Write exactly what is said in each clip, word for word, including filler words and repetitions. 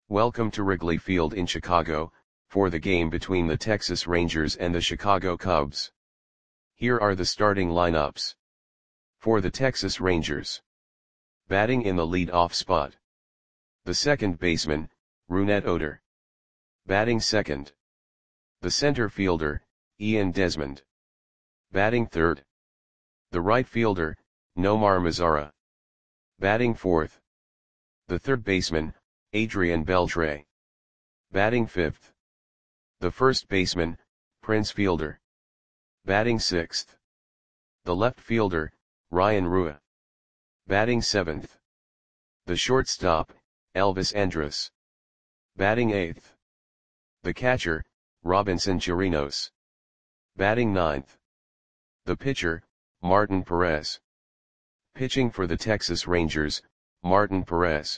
Welcome to Wrigley Field in Chicago, for the game between the Texas Rangers and the Chicago Cubs. Here are the starting lineups. For the Texas Rangers. Batting in the lead-off spot. The second baseman, Rougned Odor. Batting second. The center fielder, Ian Desmond. Batting third. The right fielder, Nomar Mazara. Batting fourth. The third baseman, Adrian Beltre. Batting fifth. The first baseman, Prince Fielder. Batting sixth. The left fielder, Ryan Rua. Batting seventh. The shortstop, Elvis Andrus. Batting eighth. The catcher, Robinson Chirinos. Batting ninth. The pitcher, Martin Perez. Pitching for the Texas Rangers, Martin Perez.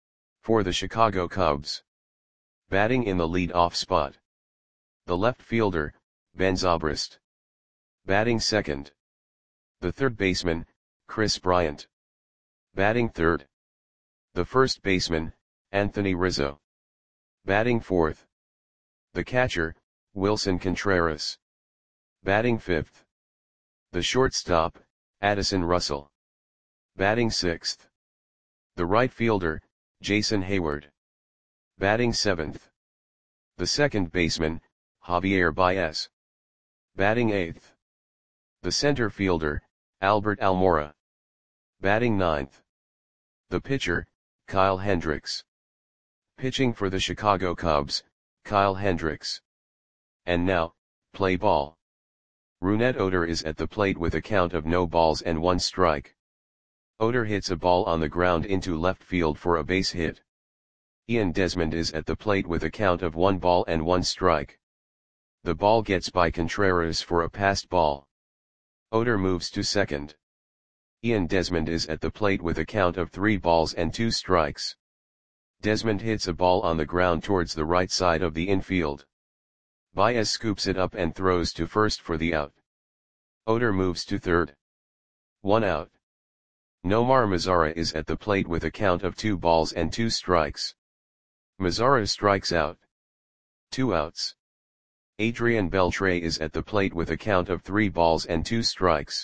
For the Chicago Cubs. Batting in the lead-off spot. The left fielder, Ben Zobrist. Batting second. The third baseman, Kris Bryant. Batting third. The first baseman, Anthony Rizzo. Batting fourth. The catcher, Wilson Contreras. Batting fifth. The shortstop, Addison Russell. Batting sixth. The right fielder, Jason Heyward. Batting seventh. The second baseman, Javier Baez. Batting eighth. The center fielder, Albert Almora. Batting ninth. The pitcher, Kyle Hendricks. Pitching for the Chicago Cubs, Kyle Hendricks. And now, play ball. Rougned Odor is at the plate with a count of no balls and one strike. Odor hits a ball on the ground into left field for a base hit. Ian Desmond is at the plate with a count of one ball and one strike. The ball gets by Contreras for a passed ball. Odor moves to second. Ian Desmond is at the plate with a count of three balls and two strikes. Desmond hits a ball on the ground towards the right side of the infield. Baez scoops it up and throws to first for the out. Odor moves to third. One out. Nomar Mazara is at the plate with a count of two balls and two strikes. Mazara strikes out. Two outs. Adrian Beltre is at the plate with a count of three balls and two strikes.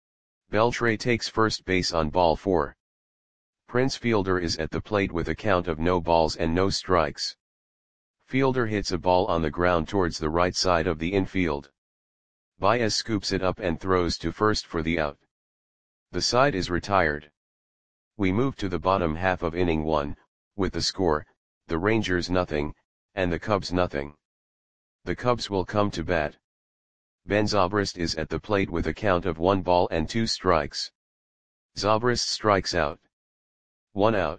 Beltre takes first base on ball four. Prince Fielder is at the plate with a count of no balls and no strikes. Fielder hits a ball on the ground towards the right side of the infield. Baez scoops it up and throws to first for the out. The side is retired. We move to the bottom half of inning one, with the score, the Rangers nothing, and the Cubs nothing. The Cubs will come to bat. Ben Zobrist is at the plate with a count of one ball and two strikes. Zobrist strikes out. One out.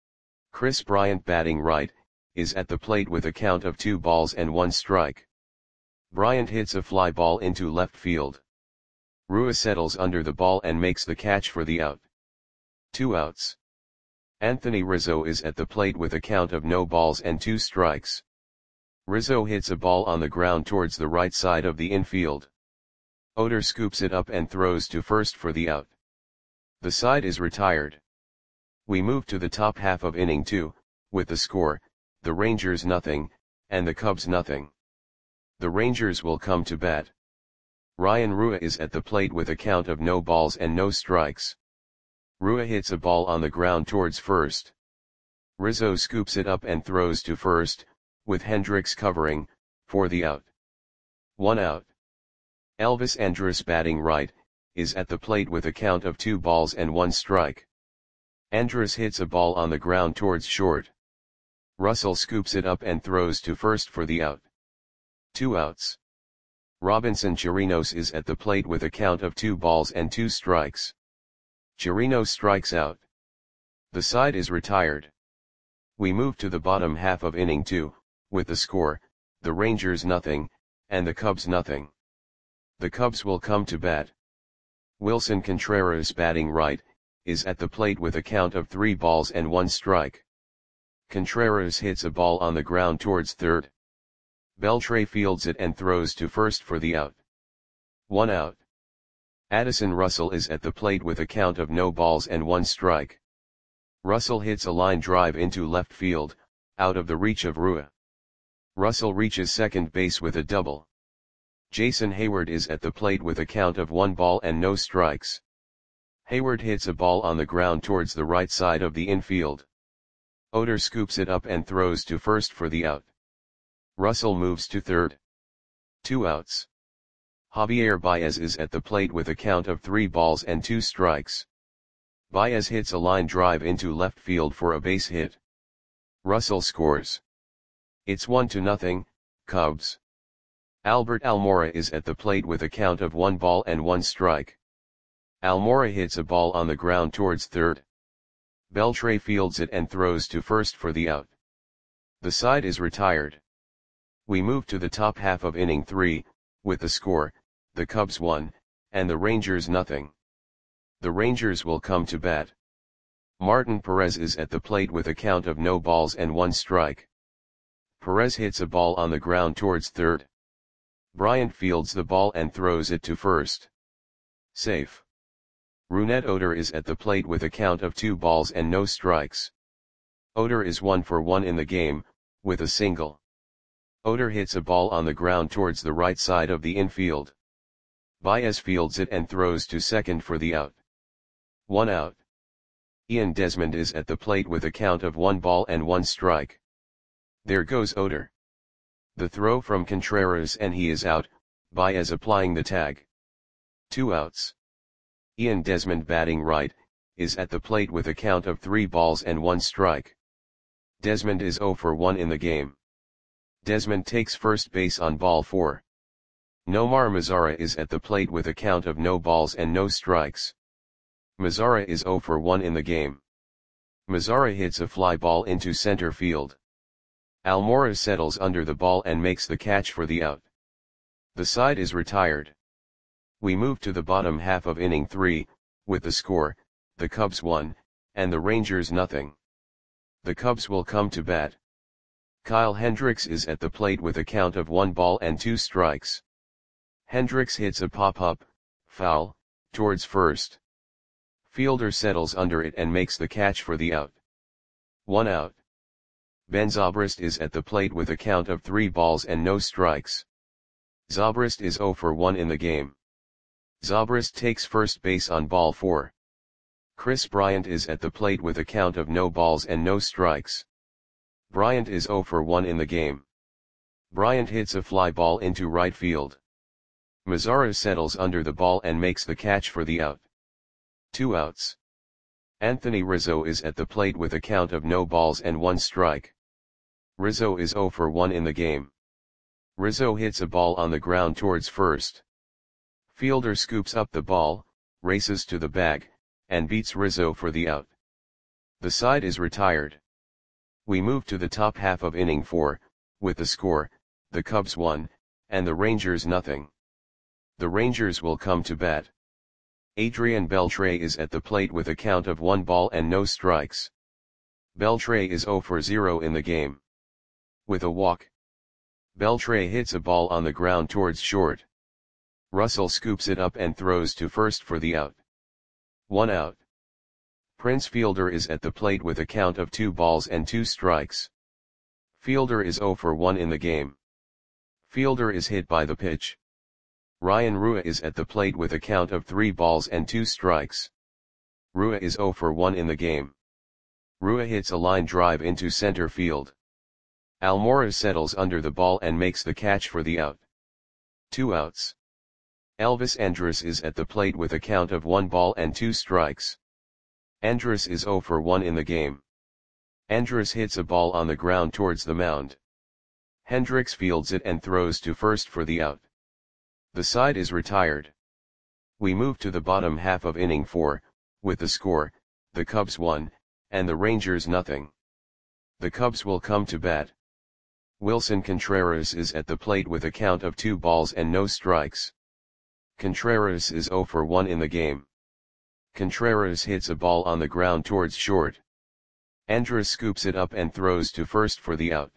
Kris Bryant, batting right, is at the plate with a count of two balls and one strike. Bryant hits a fly ball into left field. Rua settles under the ball and makes the catch for the out. Two outs. Anthony Rizzo is at the plate with a count of no balls and two strikes. Rizzo hits a ball on the ground towards the right side of the infield. Odor scoops it up and throws to first for the out. The side is retired. We move to the top half of inning two, with the score, the Rangers nothing, and the Cubs nothing. The Rangers will come to bat. Ryan Rua is at the plate with a count of no balls and no strikes. Rua hits a ball on the ground towards first. Rizzo scoops it up and throws to first, with Hendricks covering, for the out. One out. Elvis Andrus, batting right, is at the plate with a count of two balls and one strike. Andrus hits a ball on the ground towards short. Russell scoops it up and throws to first for the out. Two outs. Robinson Chirinos is at the plate with a count of two balls and two strikes. Chirinos strikes out. The side is retired. We move to the bottom half of inning two, with the score, the Rangers nothing, and the Cubs nothing. The Cubs will come to bat. Wilson Contreras, batting right, is at the plate with a count of three balls and one strike. Contreras hits a ball on the ground towards third. Beltre fields it and throws to first for the out. One out. Addison Russell is at the plate with a count of no balls and one strike. Russell hits a line drive into left field, out of the reach of Rua. Russell reaches second base with a double. Jason Hayward is at the plate with a count of one ball and no strikes. Hayward hits a ball on the ground towards the right side of the infield. Oder scoops it up and throws to first for the out. Russell moves to third. Two outs. Javier Baez is at the plate with a count of three balls and two strikes. Baez hits a line drive into left field for a base hit. Russell scores. It's one to nothing, Cubs. Albert Almora is at the plate with a count of one ball and one strike. Almora hits a ball on the ground towards third. Beltre fields it and throws to first for the out. The side is retired. We move to the top half of inning three, with the score, the Cubs one, and the Rangers nothing. The Rangers will come to bat. Martin Perez is at the plate with a count of no balls and one strike. Perez hits a ball on the ground towards third. Bryant fields the ball and throws it to first. Safe. Rougned Odor is at the plate with a count of two balls and no strikes. Odor is one for one in the game, with a single. Odor hits a ball on the ground towards the right side of the infield. Baez fields it and throws to second for the out. One out. Ian Desmond is at the plate with a count of one ball and one strike. There goes Odor. The throw from Contreras and he is out, Baez applying the tag. Two outs. Ian Desmond batting right, is at the plate with a count of three balls and one strike. Desmond is zero for one in the game. Desmond takes first base on ball four. Nomar Mazara is at the plate with a count of no balls and no strikes. Mazara is zero for one in the game. Mazara hits a fly ball into center field. Almora settles under the ball and makes the catch for the out. The side is retired. We move to the bottom half of inning three, with the score, the Cubs one, and the Rangers nothing. The Cubs will come to bat. Kyle Hendricks is at the plate with a count of one ball and two strikes. Hendricks hits a pop-up, foul, towards first. Fielder settles under it and makes the catch for the out. One out. Ben Zobrist is at the plate with a count of three balls and no strikes. Zobrist is zero for one in the game. Zobrist takes first base on ball four. Chris Bryant is at the plate with a count of no balls and no strikes. Bryant is zero for one in the game. Bryant hits a fly ball into right field. Mazara settles under the ball and makes the catch for the out. Two outs. Anthony Rizzo is at the plate with a count of no balls and one strike. Rizzo is zero for one in the game. Rizzo hits a ball on the ground towards first. Fielder scoops up the ball, races to the bag, and beats Rizzo for the out. The side is retired. We move to the top half of inning four, with the score, the Cubs one, and the Rangers nothing. The Rangers will come to bat. Adrian Beltre is at the plate with a count of one ball and no strikes. Beltre is zero for zero in the game. With a walk. Beltre hits a ball on the ground towards short. Russell scoops it up and throws to first for the out. One out. Prince Fielder is at the plate with a count of two balls and two strikes. Fielder is zero for one in the game. Fielder is hit by the pitch. Ryan Rua is at the plate with a count of three balls and two strikes. Rua is zero for one in the game. Rua hits a line drive into center field. Almora settles under the ball and makes the catch for the out. Two outs. Elvis Andrus is at the plate with a count of one ball and two strikes. Andrus is zero for one in the game. Andrus hits a ball on the ground towards the mound. Hendricks fields it and throws to first for the out. The side is retired. We move to the bottom half of inning four, with the score, the Cubs one, and the Rangers nothing. The Cubs will come to bat. Wilson Contreras is at the plate with a count of two balls and no strikes. Contreras is zero for one in the game. Contreras hits a ball on the ground towards short. Andrus scoops it up and throws to first for the out.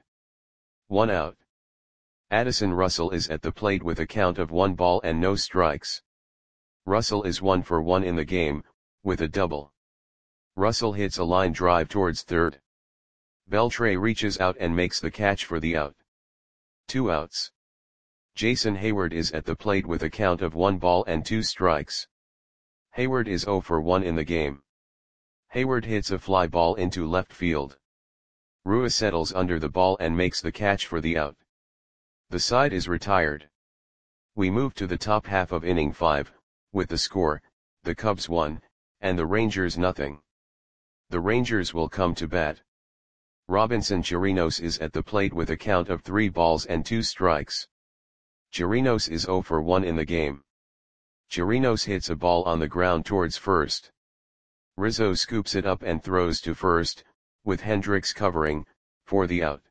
One out. Addison Russell is at the plate with a count of one ball and no strikes. Russell is one for one in the game, with a double. Russell hits a line drive towards third. Beltre reaches out and makes the catch for the out. Two outs. Jason Heyward is at the plate with a count of one ball and two strikes. Heyward is zero for one in the game. Heyward hits a fly ball into left field. Rua settles under the ball and makes the catch for the out. The side is retired. We move to the top half of inning five, with the score, the Cubs one, and the Rangers nothing. The Rangers will come to bat. Robinson Chirinos is at the plate with a count of three balls and two strikes. Chirinos is zero for one in the game. Chirinos hits a ball on the ground towards first. Rizzo scoops it up and throws to first, with Hendricks covering, for the out.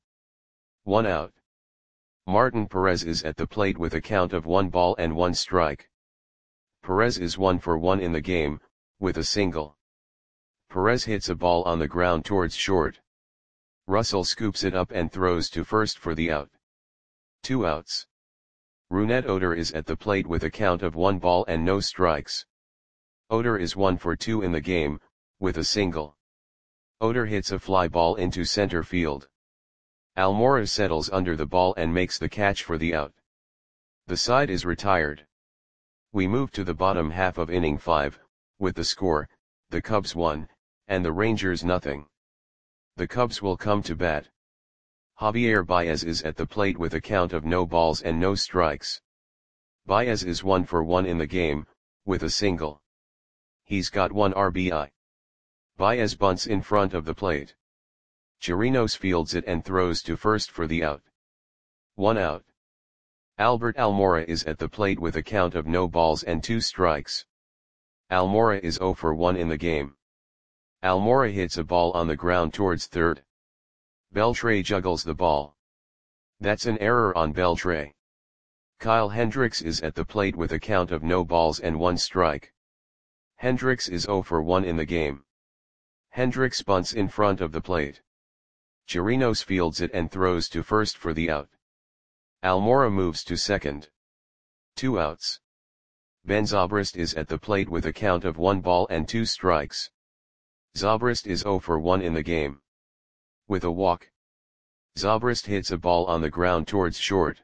One out. Martin Perez is at the plate with a count of one ball and one strike. Perez is one for one in the game, with a single. Perez hits a ball on the ground towards short. Russell scoops it up and throws to first for the out. Two outs. Rougned Odor is at the plate with a count of one ball and no strikes. Odor is one for two in the game, with a single. Odor hits a fly ball into center field. Almora settles under the ball and makes the catch for the out. The side is retired. We move to the bottom half of inning five, with the score, the Cubs one, and the Rangers nothing. The Cubs will come to bat. Javier Baez is at the plate with a count of no balls and no strikes. Baez is one for one in the game, with a single. He's got one R B I. Baez bunts in front of the plate. Chirinos fields it and throws to first for the out. One out. Albert Almora is at the plate with a count of no balls and two strikes. Almora is zero for one in the game. Almora hits a ball on the ground towards third. Beltre juggles the ball. That's an error on Beltre. Kyle Hendricks is at the plate with a count of no balls and one strike. Hendricks is zero for one in the game. Hendricks bunts in front of the plate. Chirinos fields it and throws to first for the out. Almora moves to second. Two outs. Ben Zobrist is at the plate with a count of one ball and two strikes. Zobrist is zero for one in the game. With a walk. Zobrist hits a ball on the ground towards short.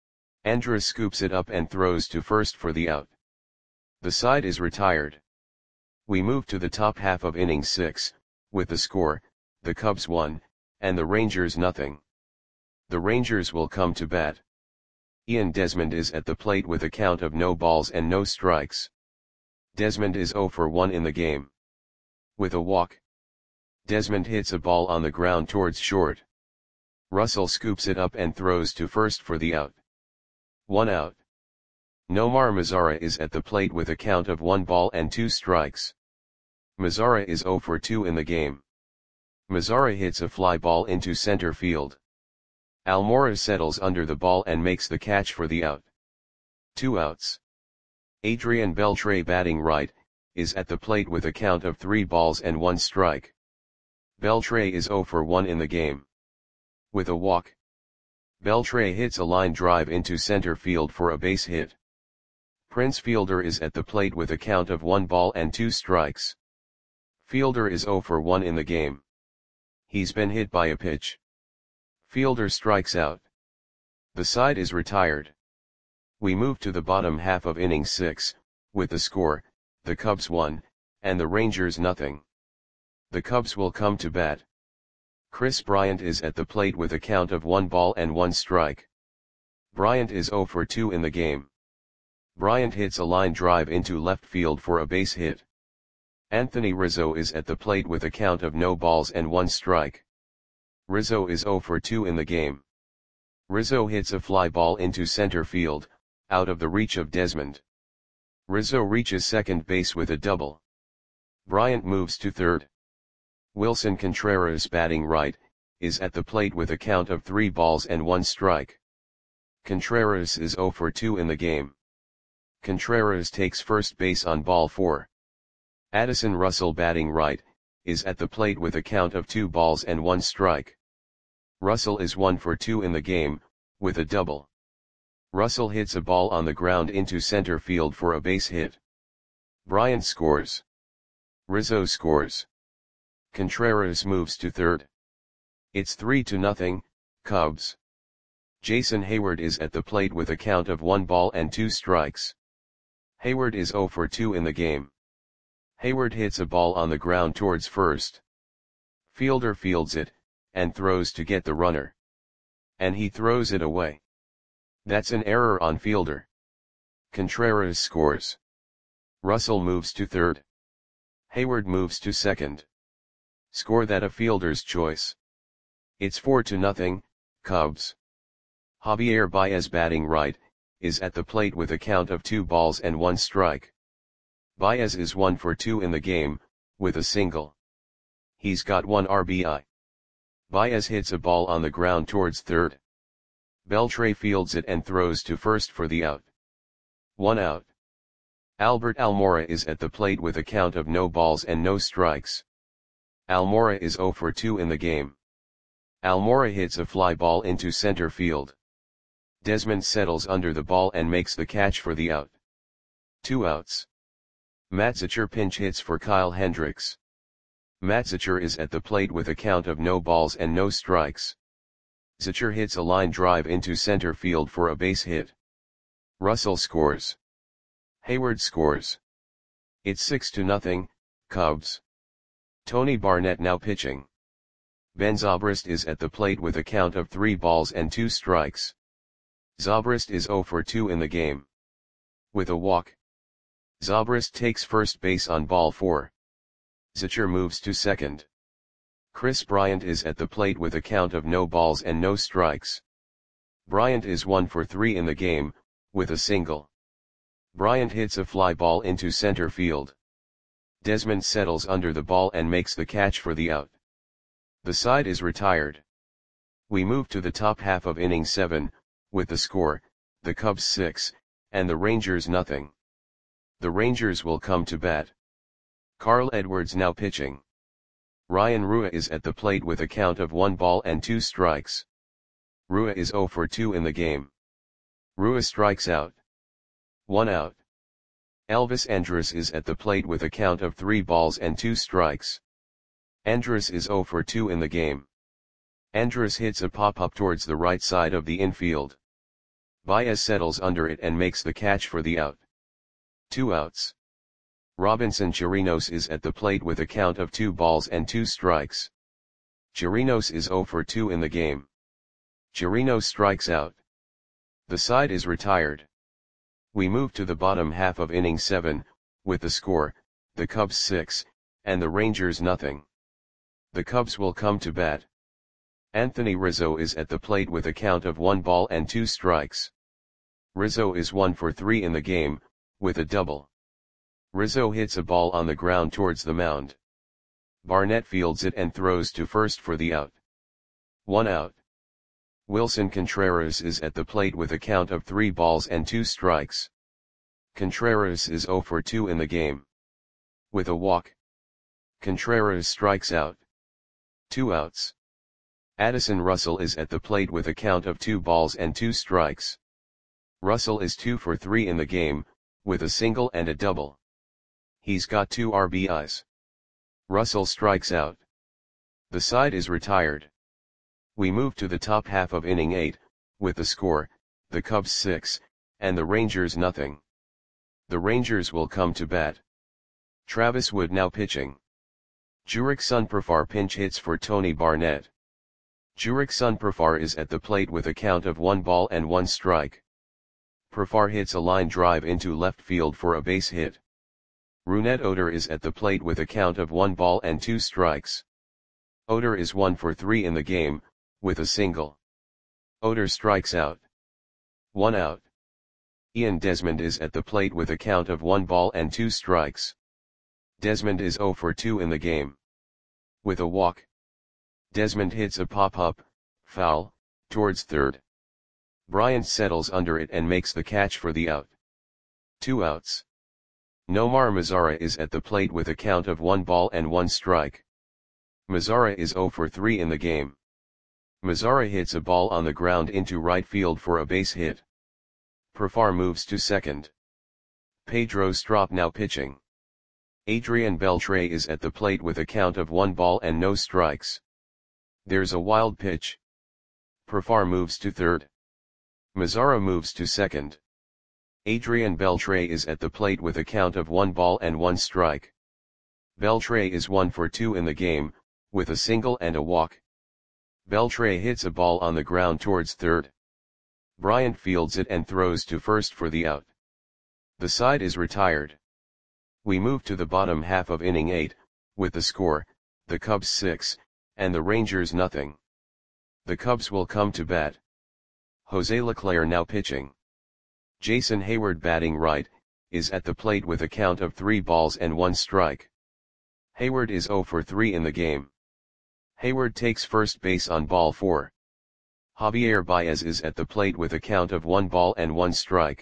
Andrus scoops it up and throws to first for the out. The side is retired. We move to the top half of inning six, with the score, the Cubs one, and the Rangers nothing. The Rangers will come to bat. Ian Desmond is at the plate with a count of no balls and no strikes. Desmond is zero for one in the game. With a walk. Desmond hits a ball on the ground towards short. Russell scoops it up and throws to first for the out. One out. Nomar Mazara is at the plate with a count of one ball and two strikes. Mazara is zero for two in the game. Mazara hits a fly ball into center field. Almora settles under the ball and makes the catch for the out. Two outs. Adrian Beltre, batting right, is at the plate with a count of three balls and one strike. Beltre is zero for one in the game. With a walk. Beltre hits a line drive into center field for a base hit. Prince Fielder is at the plate with a count of one ball and two strikes. Fielder is zero for one in the game. He's been hit by a pitch. Fielder strikes out. The side is retired. We move to the bottom half of inning six, with the score, the Cubs one, and the Rangers nothing. The Cubs will come to bat. Chris Bryant is at the plate with a count of one ball and one strike. Bryant is zero for two in the game. Bryant hits a line drive into left field for a base hit. Anthony Rizzo is at the plate with a count of no balls and one strike. Rizzo is zero for two in the game. Rizzo hits a fly ball into center field, out of the reach of Desmond. Rizzo reaches second base with a double. Bryant moves to third. Wilson Contreras, batting right, is at the plate with a count of three balls and one strike. Contreras is zero for two in the game. Contreras takes first base on ball four. Addison Russell, batting right, is at the plate with a count of two balls and one strike. Russell is one for two in the game, with a double. Russell hits a ball on the ground into center field for a base hit. Bryant scores. Rizzo scores. Contreras moves to third. It's three to nothing, Cubs. Jason Heyward is at the plate with a count of one ball and two strikes. Heyward is zero for two in the game. Heyward hits a ball on the ground towards first. Fielder fields it, and throws to get the runner. And he throws it away. That's an error on fielder. Contreras scores. Russell moves to third. Heyward moves to second. Score that a fielder's choice. It's four to nothing, Cubs. Javier Baez batting right, is at the plate with a count of two balls and one strike. Baez is one for two in the game, with a single. He's got one R B I. Baez hits a ball on the ground towards third. Beltre fields it and throws to first for the out. One out. Albert Almora is at the plate with a count of no balls and no strikes. Almora is zero for two in the game. Almora hits a fly ball into center field. Desmond settles under the ball and makes the catch for the out. Two outs. Matzicher pinch hits for Kyle Hendricks. Matzicher is at the plate with a count of no balls and no strikes. Zicher hits a line drive into center field for a base hit. Russell scores. Heyward scores. It's six to nothing, Cubs. Tony Barnett now pitching. Ben Zobrist is at the plate with a count of three balls and two strikes. Zobrist is zero for two in the game. With a walk. Zobrist takes first base on ball four. Zicher moves to second. Chris Bryant is at the plate with a count of no balls and no strikes. Bryant is one for three in the game, with a single. Bryant hits a fly ball into center field. Desmond settles under the ball and makes the catch for the out. The side is retired. We move to the top half of inning seven, with the score, the Cubs six, and the Rangers nothing. The Rangers will come to bat. Carl Edwards now pitching. Ryan Rua is at the plate with a count of one ball and two strikes. Rua is zero for two in the game. Rua strikes out. One out. Elvis Andrus is at the plate with a count of three balls and two strikes. Andrus is zero for two in the game. Andrus hits a pop-up towards the right side of the infield. Baez settles under it and makes the catch for the out. Two outs. Robinson Chirinos is at the plate with a count of two balls and two strikes. Chirinos is zero for two in the game. Chirinos strikes out. The side is retired. We move to the bottom half of inning seven, with the score, the Cubs six, and the Rangers nothing. The Cubs will come to bat. Anthony Rizzo is at the plate with a count of one ball and two strikes. Rizzo is one for three in the game, with a double. Rizzo hits a ball on the ground towards the mound. Barnett fields it and throws to first for the out. One out. Wilson Contreras is at the plate with a count of three balls and two strikes. Contreras is zero for two in the game. With a walk. Contreras strikes out. Two outs. Addison Russell is at the plate with a count of two balls and two strikes. Russell is two for three in the game, with a single and a double. He's got two R B Is. Russell strikes out. The side is retired. We move to the top half of inning eight, with the score, the Cubs six, and the Rangers nothing. The Rangers will come to bat. Travis Wood now pitching. Jurick Sunprafar pinch hits for Tony Barnett. Jurick Sunprafar is at the plate with a count of one ball and one strike. Profar hits a line drive into left field for a base hit. Rougned Odor is at the plate with a count of one ball and two strikes. Odor is one for three in the game, with a single. Odor strikes out. One out. Ian Desmond is at the plate with a count of one ball and two strikes. Desmond is zero for two in the game. With a walk. Desmond hits a pop-up, foul, towards third. Bryant settles under it and makes the catch for the out. Two outs. Nomar Mazara is at the plate with a count of one ball and one strike. Mazara is zero for three in the game. Mazara hits a ball on the ground into right field for a base hit. Profar moves to second. Pedro Strop now pitching. Adrian Beltre is at the plate with a count of one ball and no strikes. There's a wild pitch. Profar moves to third. Mazzara moves to second. Adrian Beltre is at the plate with a count of one ball and one strike. Beltre is one for two in the game, with a single and a walk. Beltre hits a ball on the ground towards third. Bryant fields it and throws to first for the out. The side is retired. We move to the bottom half of inning eight, with the score, the Cubs six, and the Rangers nothing. The Cubs will come to bat. Jose Leclerc now pitching. Jason Heyward batting right, is at the plate with a count of three balls and one strike. Heyward is zero for three in the game. Heyward takes first base on ball four. Javier Baez is at the plate with a count of one ball and one strike.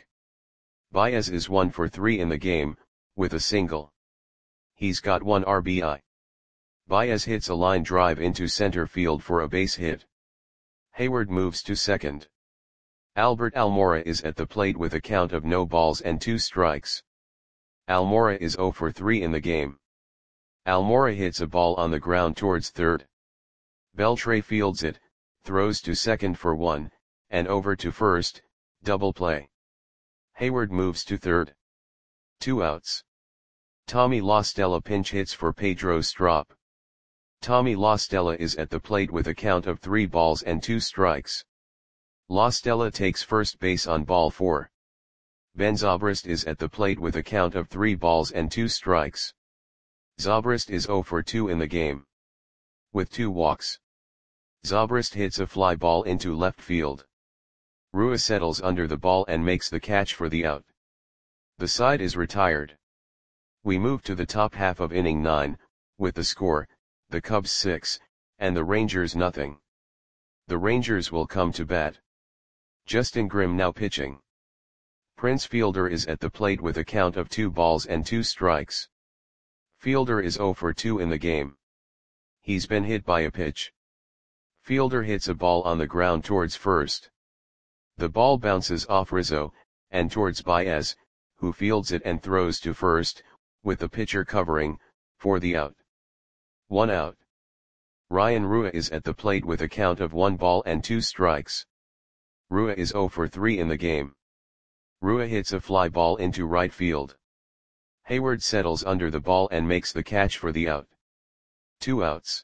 Baez is one for three in the game, with a single. He's got one R B I. Baez hits a line drive into center field for a base hit. Heyward moves to second. Albert Almora is at the plate with a count of no balls and two strikes. Almora is zero for three in the game. Almora hits a ball on the ground towards third. Beltre fields it, throws to second for one, and over to first, double play. Heyward moves to third. Two outs. Tommy La Stella pinch hits for Pedro Strop. Tommy La Stella is at the plate with a count of three balls and two strikes. La Stella takes first base on ball four. Ben Zobrist is at the plate with a count of three balls and two strikes. Zobrist is zero for two in the game. With two walks. Zobrist hits a fly ball into left field. Rua settles under the ball and makes the catch for the out. The side is retired. We move to the top half of inning nine, with the score, the Cubs six, and the Rangers nothing. The Rangers will come to bat. Justin Grimm now pitching. Prince Fielder is at the plate with a count of two balls and two strikes. Fielder is zero for two in the game. He's been hit by a pitch. Fielder hits a ball on the ground towards first. The ball bounces off Rizzo, and towards Baez, who fields it and throws to first, with the pitcher covering, for the out. One out. Ryan Rua is at the plate with a count of one ball and two strikes. Rua is zero for three in the game. Rua hits a fly ball into right field. Heyward settles under the ball and makes the catch for the out. Two outs.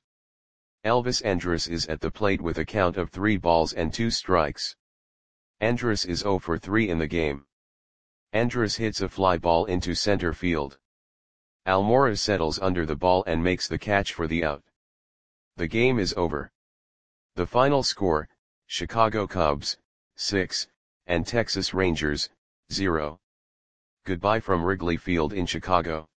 Elvis Andrus is at the plate with a count of three balls and two strikes. Andrus is zero for three in the game. Andrus hits a fly ball into center field. Almora settles under the ball and makes the catch for the out. The game is over. The final score, Chicago Cubs, six, and Texas Rangers, zero. Goodbye from Wrigley Field in Chicago.